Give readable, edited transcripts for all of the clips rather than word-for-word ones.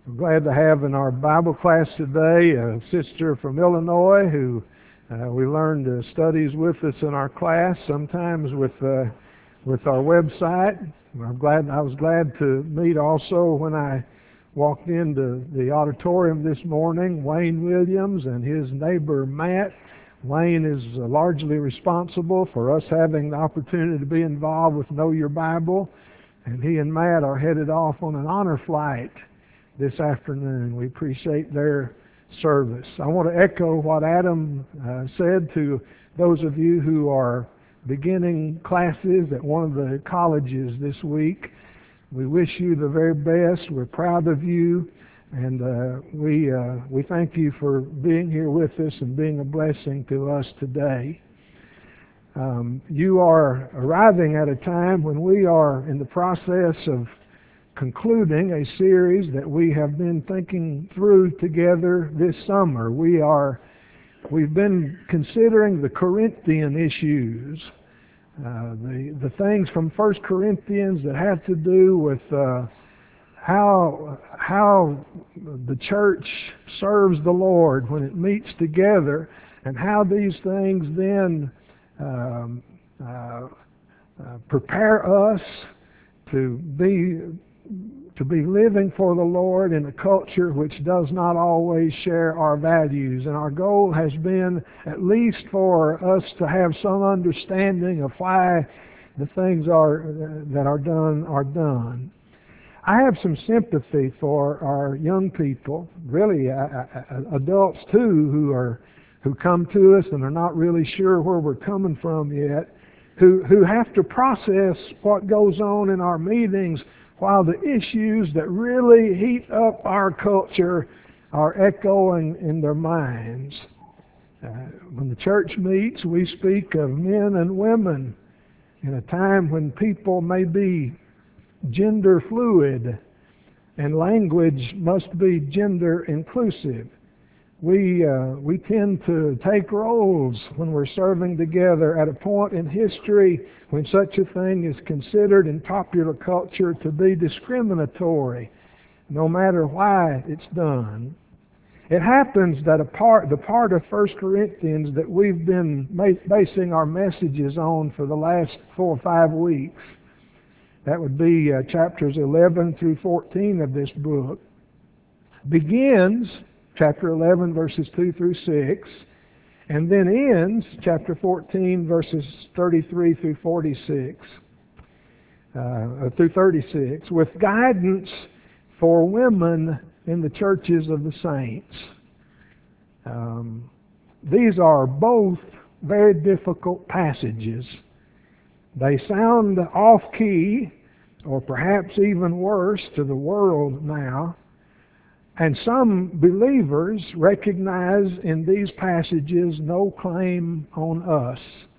We're glad to have in our Bible class today a sister from Illinois who we learned studies with us in our class, sometimes with our website. I was glad to meet also when I walked into the auditorium this morning, Wayne Williams and his neighbor Matt. Wayne is largely responsible for us having the opportunity to be involved with Know Your Bible, and he and Matt are headed off on an honor flight this afternoon. We appreciate their service. I want to echo what Adam said to those of you who are beginning classes at one of the colleges this week. We wish you the very best. We're proud of you, and we thank you for being here with us and being a blessing to us today. You are arriving at a time when we are in the process of concluding a series that we have been thinking through together this summer. We've been considering the Corinthian issues, the things from 1 Corinthians that have to do with how the church serves the Lord when it meets together, and how these things then prepare us to be living for the Lord in a culture which does not always share our values. And our goal has been at least for us to have some understanding of why the things that are done. I have some sympathy for our young people, really adults too, who come to us and are not really sure where we're coming from yet, who have to process what goes on in our meetings while the issues that really heat up our culture are echoing in their minds. When the church meets, we speak of men and women in a time when people may be gender fluid and language must be gender inclusive. We tend to take roles when we're serving together at a point in history when such a thing is considered in popular culture to be discriminatory, no matter why it's done. It happens that the part of 1 Corinthians that we've been basing our messages on for the last 4 or 5 weeks, that would be chapters 11 through 14 of this book, begins chapter 11, verses 2 through 6, and then ends chapter 14, verses 33 through 46, through 36, with guidance for women in the churches of the saints. These are both very difficult passages. They sound off-key, or perhaps even worse, to the world now. And some believers recognize in these passages no claim on us.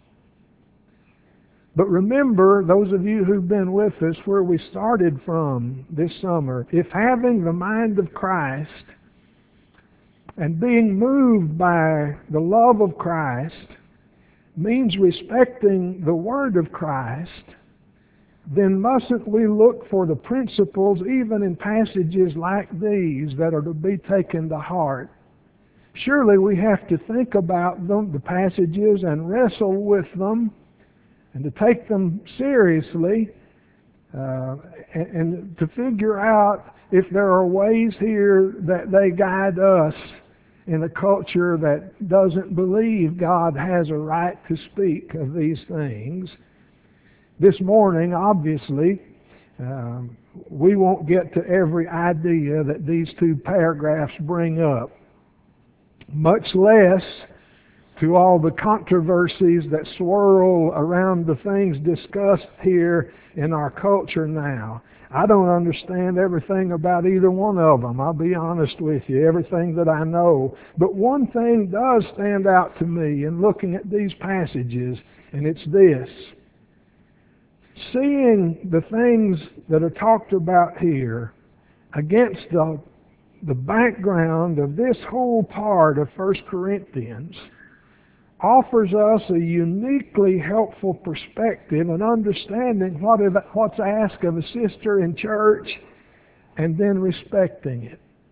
But remember, those of you who've been with us where we started from this summer, if having the mind of Christ and being moved by the love of Christ means respecting the Word of Christ, then mustn't we look for the principles even in passages like these that are to be taken to heart? Surely we have to think about them, the passages, and wrestle with them, and to take them seriously, and to figure out if there are ways here that they guide us in a culture that doesn't believe God has a right to speak of these things. This morning, obviously, we won't get to every idea that these 2 paragraphs bring up, much less to all the controversies that swirl around the things discussed here in our culture now. I don't understand everything about either one of them, I'll be honest with you, everything that I know. But one thing does stand out to me in looking at these passages, and it's this. Seeing the things that are talked about here against the background of this whole part of 1 Corinthians offers us a uniquely helpful perspective and understanding what's asked of a sister in church, and then respecting it.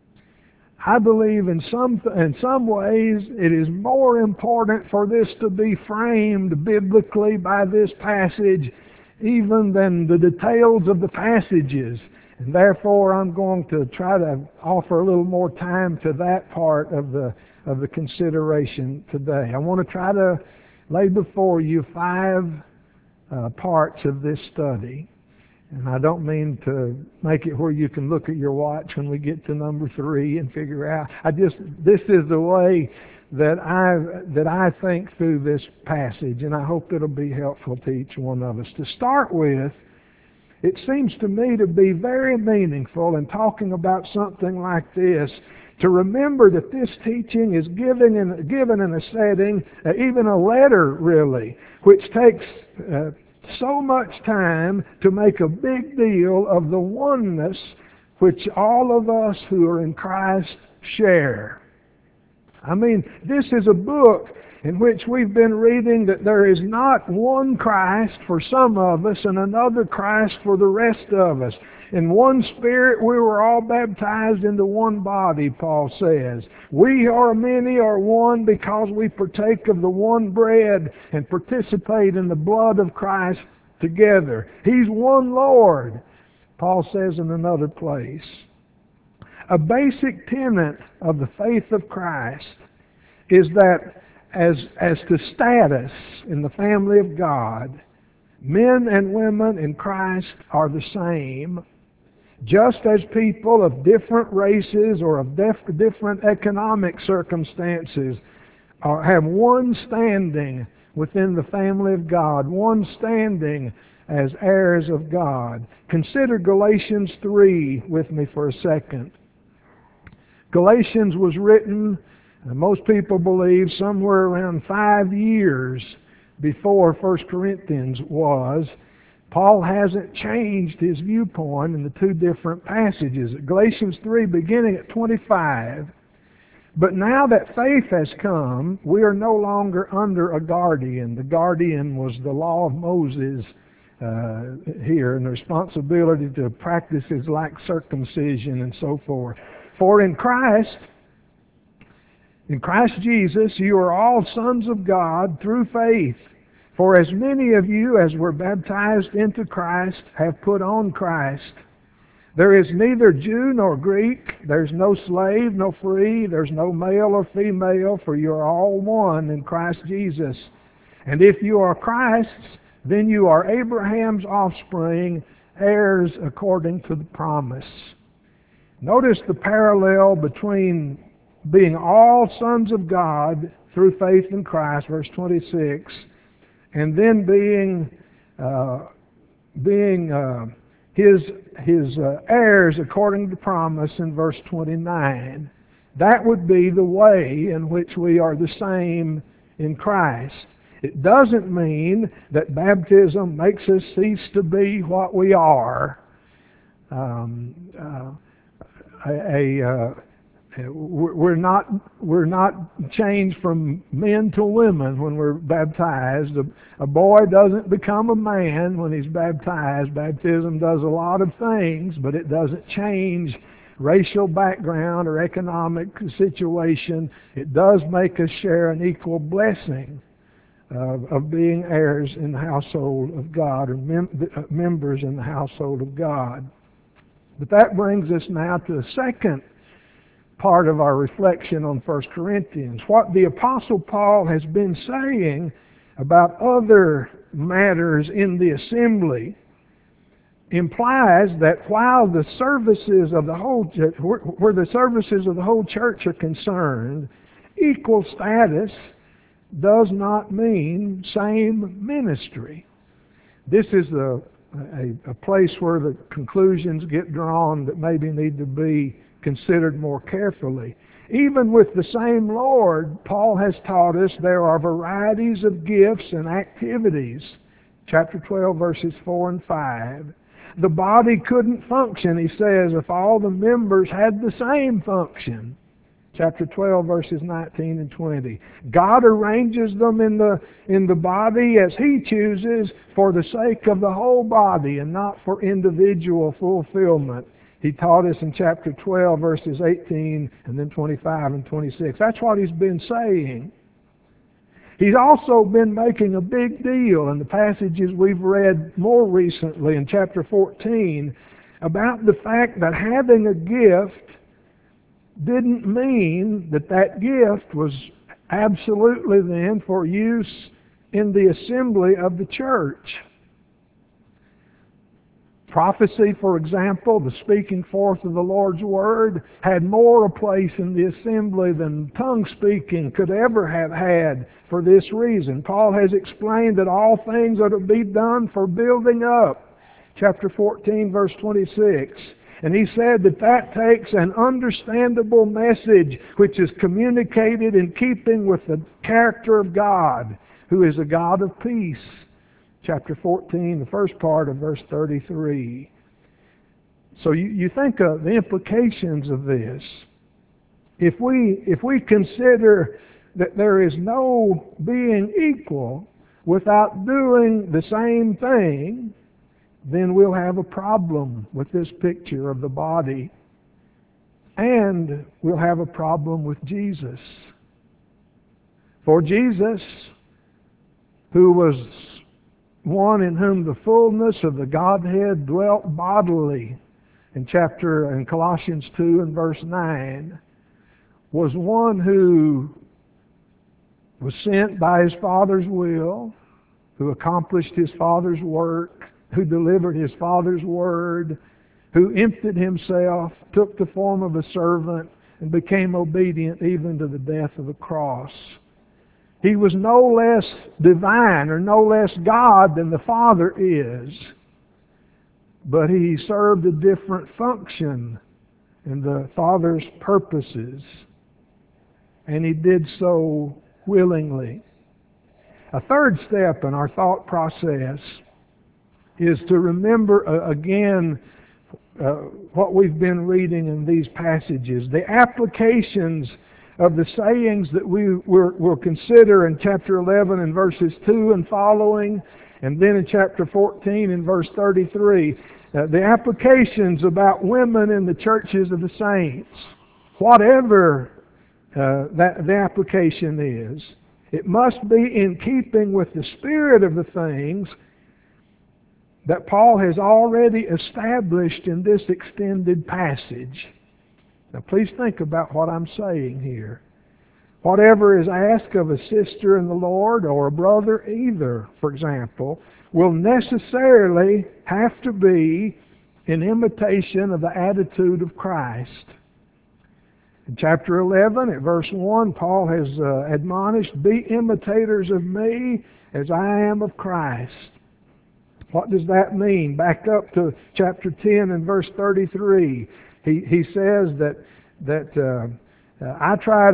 I believe in some ways it is more important for this to be framed biblically by this passage even than the details of the passages. And therefore I'm going to try to offer a little more time to that part of the consideration today. I want to try to lay before you 5 parts of this study. And I don't mean to make it where you can look at your watch when we get to number 3 and figure out. This is the way that I think through this passage, and I hope it'll be helpful to each one of us. To start with, it seems to me to be very meaningful in talking about something like this, to remember that this teaching is given in a setting, even a letter really, which takes so much time to make a big deal of the oneness which all of us who are in Christ share. I mean, this is a book in which we've been reading that there is not one Christ for some of us and another Christ for the rest of us. In one Spirit we were all baptized into one body, Paul says. We are many are one because we partake of the one bread and participate in the blood of Christ together. He's one Lord, Paul says in another place. A basic tenet of the faith of Christ is that as to status in the family of God, men and women in Christ are the same, just as people of different races or of different economic circumstances have one standing within the family of God, one standing as heirs of God. Consider Galatians 3 with me for a second. Galatians was written, most people believe, somewhere around 5 years before 1 Corinthians was. Paul hasn't changed his viewpoint in the 2 different passages. Galatians 3 beginning at 25. But now that faith has come, we are no longer under a guardian. The guardian was the law of Moses here, and the responsibility to practices like circumcision and so forth. For in Christ Jesus, you are all sons of God through faith. For as many of you as were baptized into Christ have put on Christ. There is neither Jew nor Greek, there's no slave, no free, there's no male or female, for you are all one in Christ Jesus. And if you are Christ's, then you are Abraham's offspring, heirs according to the promise. Notice the parallel between being all sons of God through faith in Christ, verse 26, and then being his heirs according to promise in verse 29. That would be the way in which we are the same in Christ. It doesn't mean that baptism makes us cease to be what we are. We're not changed from men to women when we're baptized. A boy doesn't become a man when he's baptized. Baptism does a lot of things, but it doesn't change racial background or economic situation. It does make us share an equal blessing of being heirs in the household of God, or members in the household of God. But that brings us now to the second part of our reflection on 1 Corinthians. What the Apostle Paul has been saying about other matters in the assembly implies that while the services of the whole church, where the services of the whole church are concerned, equal status does not mean same ministry. This is a place where the conclusions get drawn that maybe need to be considered more carefully. Even with the same Lord, Paul has taught us there are varieties of gifts and activities. Chapter 12, verses 4 and 5. The body couldn't function, he says, if all the members had the same function. Chapter 12, verses 19 and 20. God arranges them in the body as He chooses for the sake of the whole body and not for individual fulfillment. He taught us in chapter 12, verses 18 and then 25 and 26. That's what he's been saying. He's also been making a big deal in the passages we've read more recently in chapter 14 about the fact that having a gift didn't mean that that gift was absolutely then for use in the assembly of the church. Prophecy, for example, the speaking forth of the Lord's Word, had more a place in the assembly than tongue speaking could ever have had for this reason. Paul has explained that all things are to be done for building up. Chapter 14, verse 26. And he said that that takes an understandable message which is communicated in keeping with the character of God, who is a God of peace. Chapter 14, the first part of verse 33. So you think of the implications of this. If we consider that there is no being equal without doing the same thing, then we'll have a problem with this picture of the body. And we'll have a problem with Jesus. For Jesus, who was one in whom the fullness of the Godhead dwelt bodily, in Colossians 2 and verse 9, was one who was sent by his Father's will, who accomplished his Father's work, who delivered his Father's word, who emptied himself, took the form of a servant, and became obedient even to the death of the cross. He was no less divine or no less God than the Father is, but he served a different function in the Father's purposes, and he did so willingly. A third step in our thought process is to remember again what we've been reading in these passages, the applications of the sayings that we'll consider in chapter 11 and verses 2 and following, and then in chapter 14 and verse 33. The applications about women in the churches of the saints, whatever the application is, it must be in keeping with the spirit of the things that Paul has already established in this extended passage. Now please think about what I'm saying here. Whatever is asked of a sister in the Lord or a brother either, for example, will necessarily have to be in imitation of the attitude of Christ. In chapter 11, at verse 1, Paul has admonished, "Be imitators of me as I am of Christ." What does that mean? Back up to chapter 10 and verse 33. He says that I try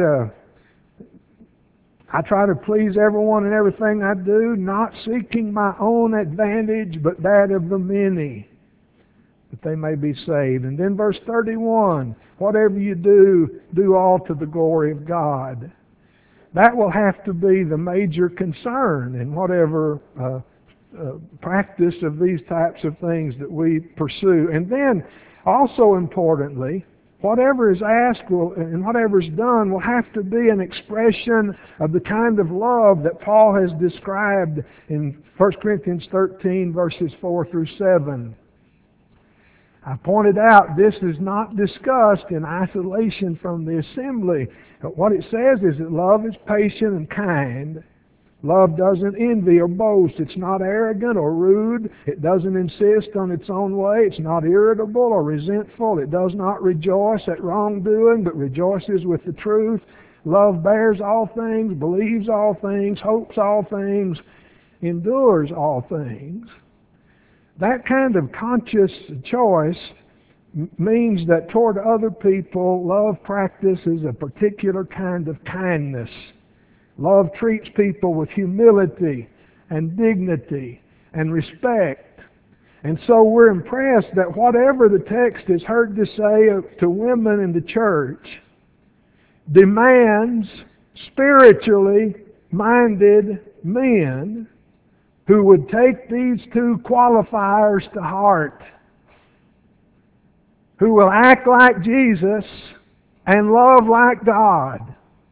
to please everyone in everything I do, not seeking my own advantage, but that of the many, that they may be saved. And then verse 31, whatever you do, do all to the glory of God. That will have to be the major concern in whatever practice of these types of things that we pursue. And then, also importantly, whatever is asked and whatever is done will have to be an expression of the kind of love that Paul has described in 1 Corinthians 13, verses 4 through 7. I pointed out this is not discussed in isolation from the assembly. But what it says is that love is patient and kind. Love doesn't envy or boast. It's not arrogant or rude. It doesn't insist on its own way. It's not irritable or resentful. It does not rejoice at wrongdoing, but rejoices with the truth. Love bears all things, believes all things, hopes all things, endures all things. That kind of conscious choice means that toward other people, love practices a particular kind of kindness. Love treats people with humility and dignity and respect. And so we're impressed that whatever the text is heard to say to women in the church demands spiritually minded men who would take these two qualifiers to heart. who will act like Jesus and love like God.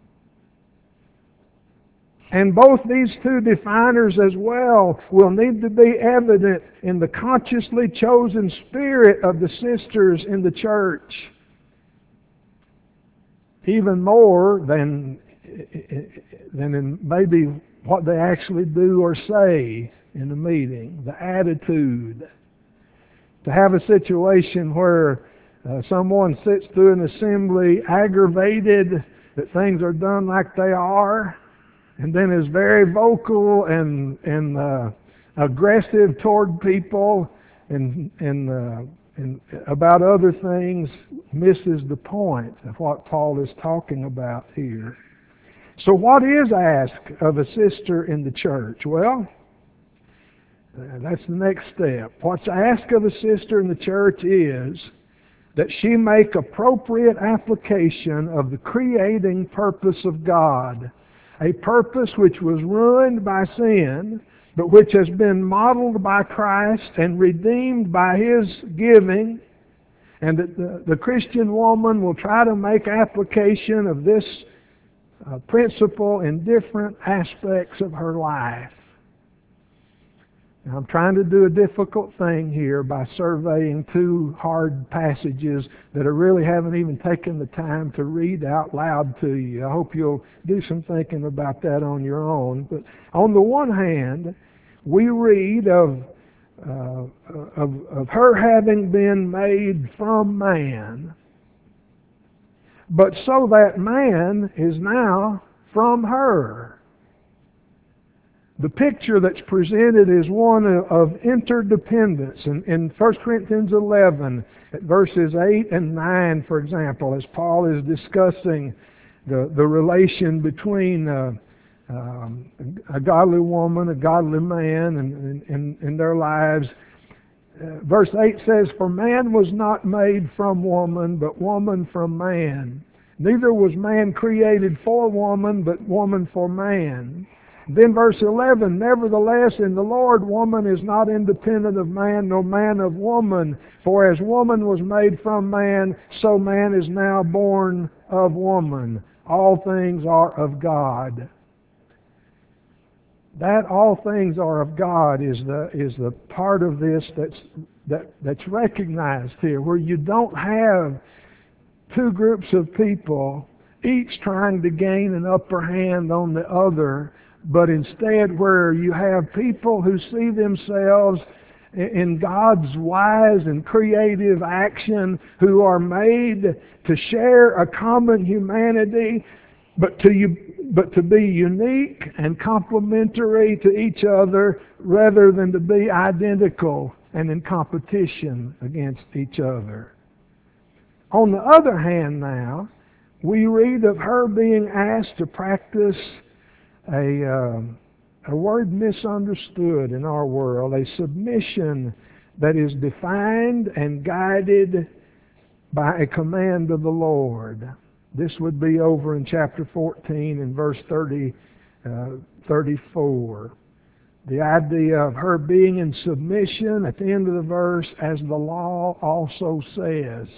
And both these two definers as well will need to be evident in the consciously chosen spirit of the sisters in the church, even more than in maybe what they actually do or say in the meeting, the attitude. To have a situation where someone sits through an assembly aggravated that things are done like they are, and then is very vocal and aggressive toward people and about other things, misses the point of what Paul is talking about here. So what is asked of a sister in the church? Well, that's the next step. What's asked of a sister in the church is that she make appropriate application of the creating purpose of God, a purpose which was ruined by sin, but which has been modeled by Christ and redeemed by His giving, and that the Christian woman will try to make application of this principle in different aspects of her life. Now, I'm trying to do a difficult thing here by surveying two hard passages that I really haven't even taken the time to read out loud to you. I hope you'll do some thinking about that on your own. But on the one hand, we read of her having been made from man, but so that man is now from her. The picture that's presented is one of interdependence. In 1 Corinthians 11, at verses 8 and 9, for example, as Paul is discussing the relation between a godly woman, a godly man, in their lives. Verse 8 says, "For man was not made from woman, but woman from man. Neither was man created for woman, but woman for man." Then verse 11, "Nevertheless, in the Lord, woman is not independent of man, nor man of woman. For as woman was made from man, so man is now born of woman. All things are of God." That "all things are of God" is the part of this that's recognized here, where you don't have two groups of people each trying to gain an upper hand on the other, but instead where you have people who see themselves in God's wise and creative action, who are made to share a common humanity, but to be unique and complementary to each other rather than to be identical and in competition against each other. On the other hand now, we read of her being asked to practice a word misunderstood in our world, a submission that is defined and guided by a command of the Lord. This would be over in chapter 14 and verse 34. The idea of her being in submission at the end of the verse, as the law also says.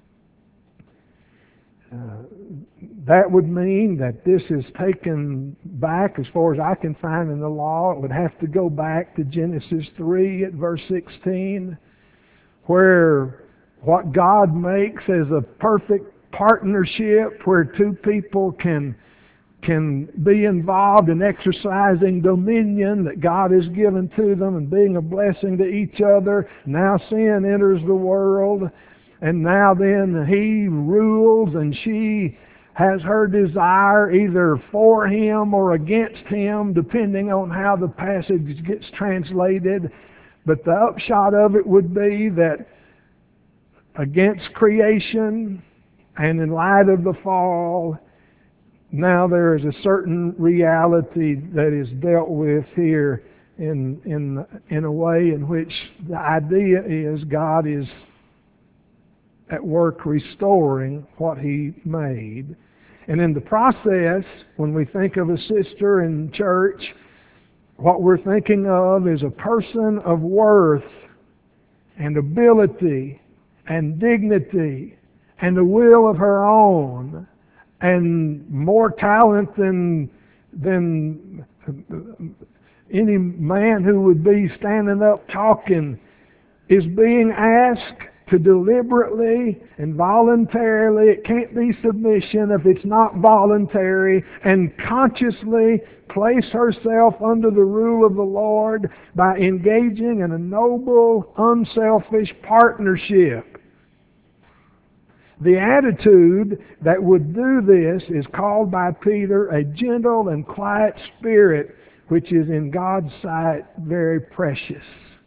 That would mean that this is taken back, as far as I can find in the law. It would have to go back to Genesis 3 at verse 16, where what God makes as a perfect partnership, where two people can be involved in exercising dominion that God has given to them and being a blessing to each other. Now sin enters the world, and now then he rules and she has her desire either for him or against him, depending on how the passage gets translated. But the upshot of it would be that against creation and in light of the fall, now there is a certain reality that is dealt with here in a way in which the idea is God is at work restoring what He made. And in the process, when we think of a sister in church, what we're thinking of is a person of worth and ability and dignity and a will of her own and more talent than any man who would be standing up talking, is being asked to deliberately and voluntarily, it can't be submission if it's not voluntary, and consciously place herself under the rule of the Lord by engaging in a noble, unselfish partnership. The attitude that would do this is called by Peter a gentle and quiet spirit, which is in God's sight very precious.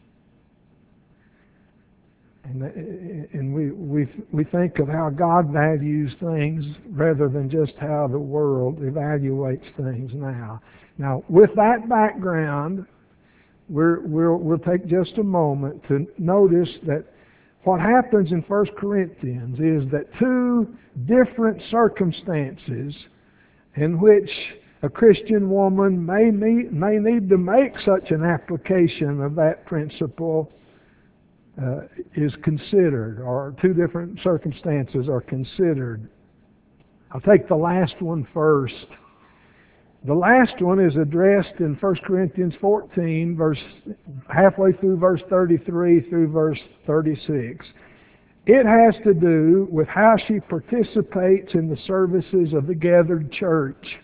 And we think of how God values things rather than just how the world evaluates things now. Now, with that background, we'll take just a moment to notice that what happens in 1 Corinthians is that two different circumstances in which a Christian woman may need to make such an application of that principle is considered, or two different circumstances are considered. I'll take the last one first. The last one is addressed in 1 Corinthians 14, halfway through verse 33 through verse 36. It has to do with how she participates in the services of the gathered church.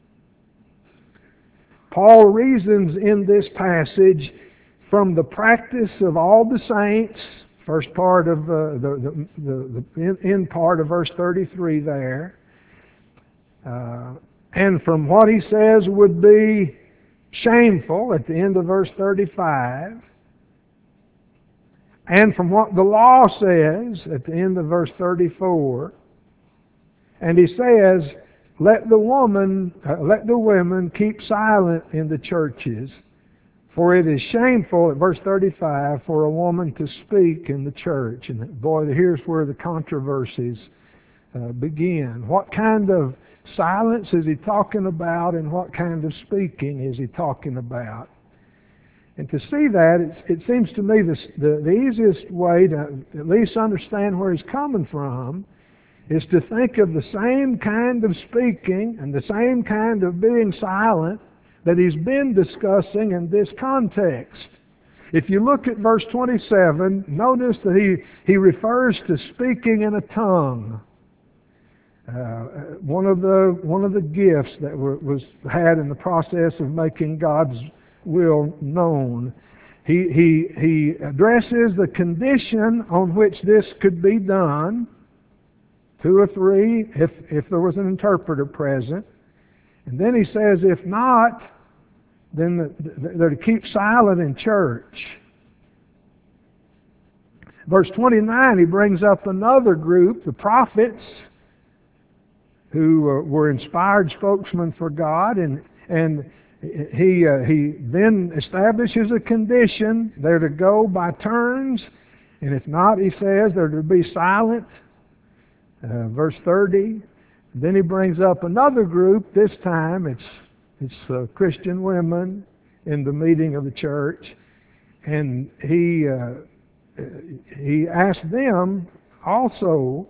Paul reasons in this passage from the practice of all the saints, first part of the end part of verse 33 there, and from what he says would be shameful at the end of verse 35, and from what the law says at the end of verse 34, and he says, let the women keep silent in the churches, for it is shameful, at verse 35, for a woman to speak in the church. And boy, here's where the controversies begin. What kind of silence is he talking about, and what kind of speaking is he talking about? And to see that, it seems to me the easiest way to at least understand where he's coming from is to think of the same kind of speaking and the same kind of being silent that he's been discussing in this context. If you look at verse 27, notice that he refers to speaking in a tongue. One of the gifts that was had in the process of making God's will known. He addresses the condition on which this could be done, 2 or 3, if there was an interpreter present. And then he says, if not, then they're to keep silent in church. Verse 29, he brings up another group, the prophets, who were inspired spokesmen for God, and he then establishes a condition. They're to go by turns, and if not, he says, they're to be silent. Verse 30. Then he brings up another group. This time it's Christian women in the meeting of the church, and he asked them also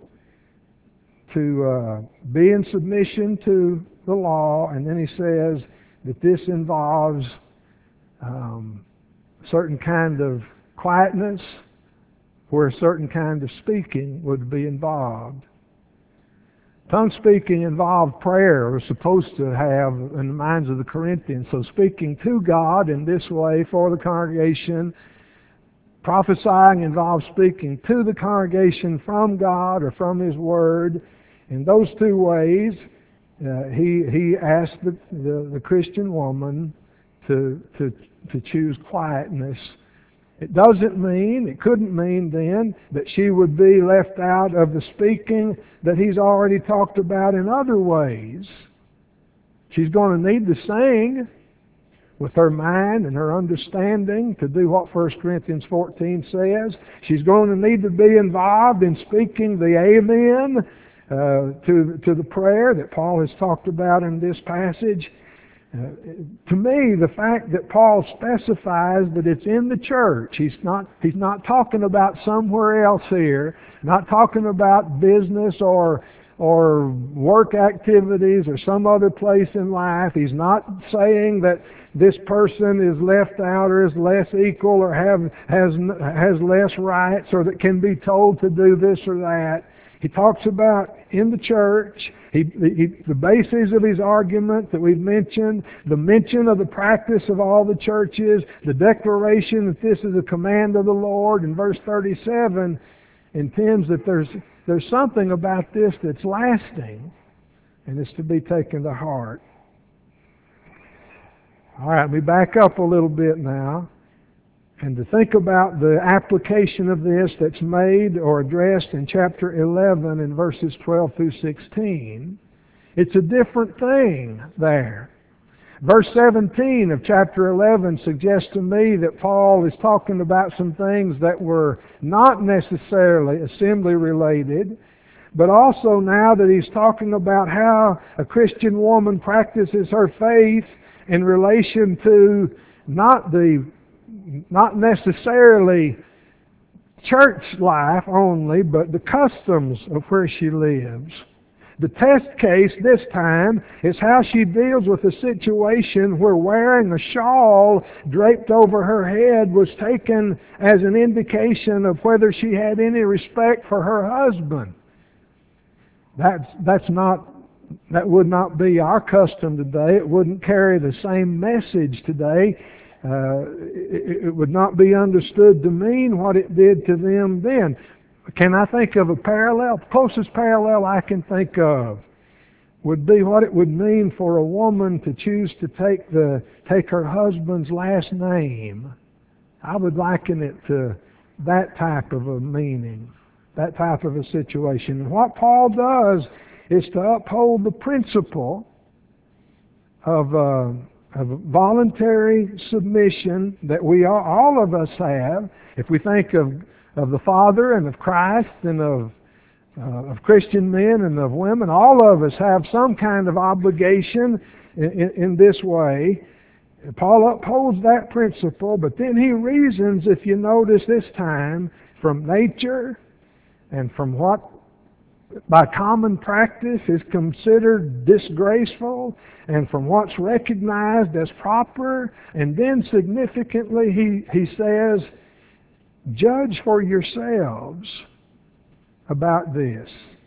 to be in submission to the law, and then he says that this involves certain kind of quietness, where a certain kind of speaking would be involved. Tongue speaking involved prayer, was supposed to have in the minds of the Corinthians. So speaking to God in this way for the congregation. Prophesying involves speaking to the congregation from God or from His Word. In those two ways, he asked the Christian woman to choose quietness. It couldn't mean then that she would be left out of the speaking that he's already talked about in other ways. She's going to need to sing with her mind and her understanding to do what 1 Corinthians 14 says. She's going to need to be involved in speaking the amen to the prayer that Paul has talked about in this passage. To me, the fact that Paul specifies that it's in the church, he's not talking about somewhere else here, not talking about business or work activities or some other place in life. He's not saying that this person is left out or is less equal or has less rights or that can be told to do this or that. He talks about in the church, the basis of his argument that we've mentioned, the mention of the practice of all the churches, the declaration that this is a command of the Lord in verse 37 intends that there's something about this that's lasting, and it's to be taken to heart. All right, we back up a little bit now, and to think about the application of this that's made or addressed in chapter 11 in verses 12 through 16. It's a different thing there. Verse 17 of chapter 11 suggests to me that Paul is talking about some things that were not necessarily assembly related, but also now that he's talking about how a Christian woman practices her faith in relation to not necessarily church life only, but the customs of where she lives. The test case this time is how she deals with a situation where wearing a shawl draped over her head was taken as an indication of whether she had any respect for her husband. That would not be our custom today. It wouldn't carry the same message today. It would not be understood to mean what it did to them then. Can I think of a parallel? The closest parallel I can think of would be what it would mean for a woman to choose to take her husband's last name. I would liken it to that type of a meaning, that type of a situation. And what Paul does is to uphold the principle of voluntary submission that all of us have. If we think of the Father and of Christ and of Christian men and of women, all of us have some kind of obligation in this way. Paul upholds that principle, but then he reasons, if you notice this time, from nature and from what by common practice is considered disgraceful, and from what's recognized as proper, and then significantly he says, judge for yourselves about this.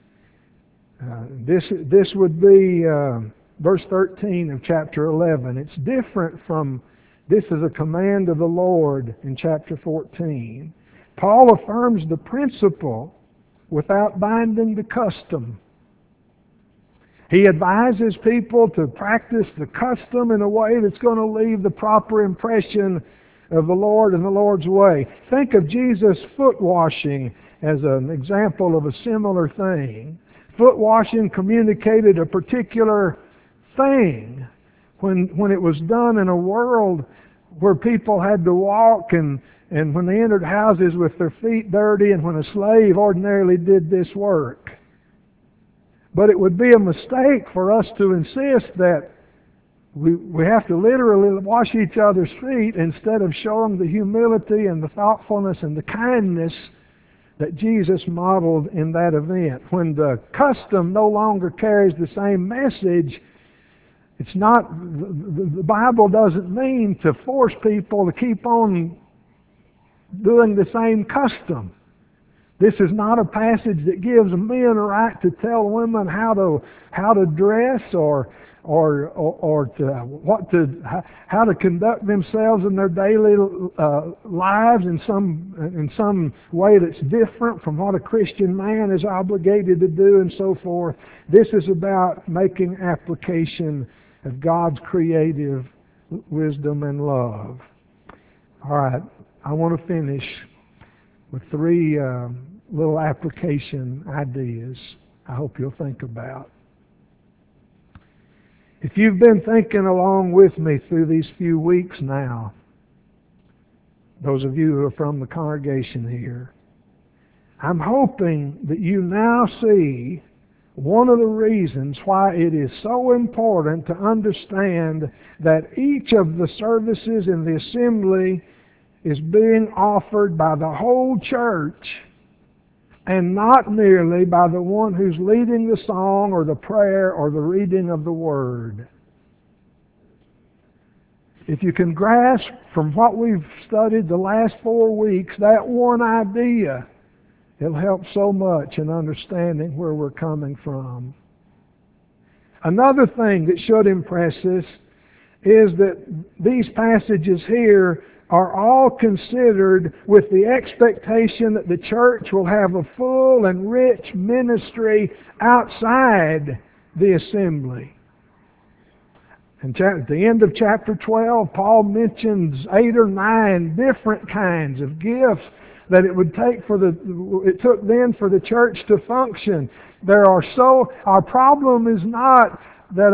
This would be verse 13 of chapter 11. It's different from, this is a command of the Lord in chapter 14. Paul affirms the principle without binding the custom. He advises people to practice the custom in a way that's going to leave the proper impression of the Lord and the Lord's way. Think of Jesus' foot washing as an example of a similar thing. Foot washing communicated a particular thing when it was done in a world where people had to walk and when they entered houses with their feet dirty, and when a slave ordinarily did this work. But it would be a mistake for us to insist that we have to literally wash each other's feet instead of showing the humility and the thoughtfulness and the kindness that Jesus modeled in that event. When the custom no longer carries the same message, it's not, the Bible doesn't mean to force people to keep on doing the same custom. This is not a passage that gives men a right to tell women how to dress or how to conduct themselves in their daily lives in some way that's different from what a Christian man is obligated to do, and so forth. This is about making application of God's creative wisdom and love. All right, I want to finish with three little application ideas I hope you'll think about. If you've been thinking along with me through these few weeks now, those of you who are from the congregation here, I'm hoping that you now see one of the reasons why it is so important to understand that each of the services in the assembly is being offered by the whole church and not merely by the one who's leading the song or the prayer or the reading of the Word. If you can grasp from what we've studied the last 4 weeks that one idea, it'll help so much in understanding where we're coming from. Another thing that should impress us is that these passages here are all considered with the expectation that the church will have a full and rich ministry outside the assembly. And at the end of chapter 12, Paul mentions 8 or 9 different kinds of gifts that it took then for the church to function. Our problem is not that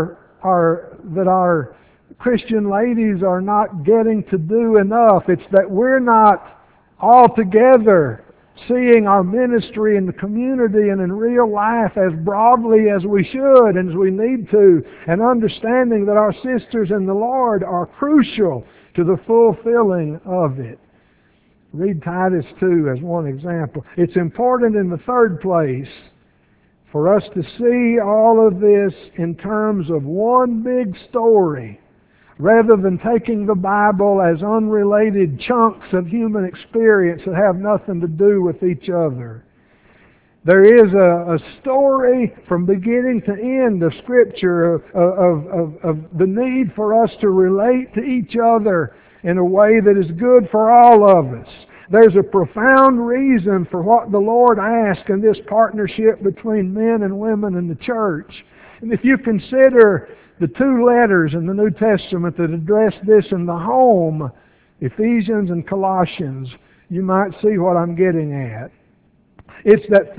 our Christian ladies are not getting to do enough. It's that we're not altogether seeing our ministry in the community and in real life as broadly as we should and as we need to, and understanding that our sisters in the Lord are crucial to the fulfilling of it. Read Titus 2 as one example. It's important in the third place for us to see all of this in terms of one big story, rather than taking the Bible as unrelated chunks of human experience that have nothing to do with each other. There is a story from beginning to end of Scripture of the need for us to relate to each other in a way that is good for all of us. There's a profound reason for what the Lord asked in this partnership between men and women in the church. And if you consider the 2 letters in the New Testament that address this in the home, Ephesians and Colossians, you might see what I'm getting at. It's that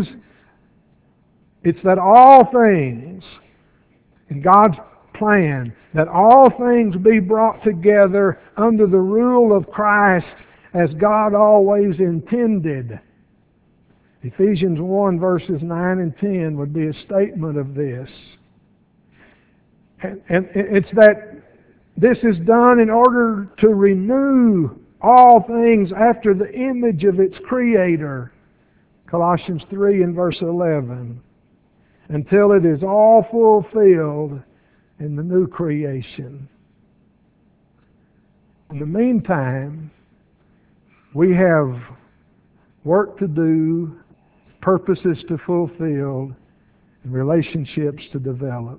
all things in God's plan, that all things be brought together under the rule of Christ as God always intended. Ephesians 1 verses 9 and 10 would be a statement of this. And it's that this is done in order to renew all things after the image of its Creator. Colossians 3 and verse 11. Until it is all fulfilled in the new creation. In the meantime, we have work to do, purposes to fulfill, and relationships to develop.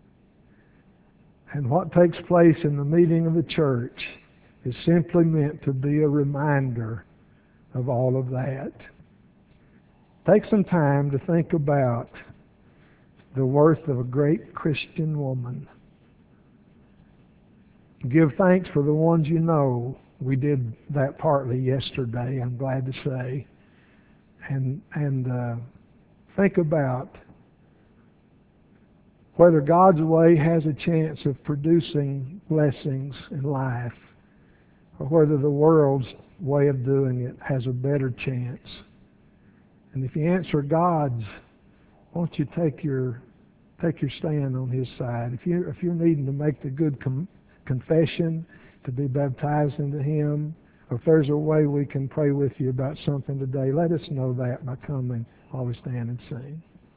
And what takes place in the meeting of the church is simply meant to be a reminder of all of that. Take some time to think about the worth of a great Christian woman. Give thanks for the ones you know. We did that partly yesterday, I'm glad to say. And think about whether God's way has a chance of producing blessings in life, or whether the world's way of doing it has a better chance. And if you answer God's, won't you take your stand on His side? If you're needing to make the good confession to be baptized into Him, or if there's a way we can pray with you about something today, let us know that by coming while we stand and sing.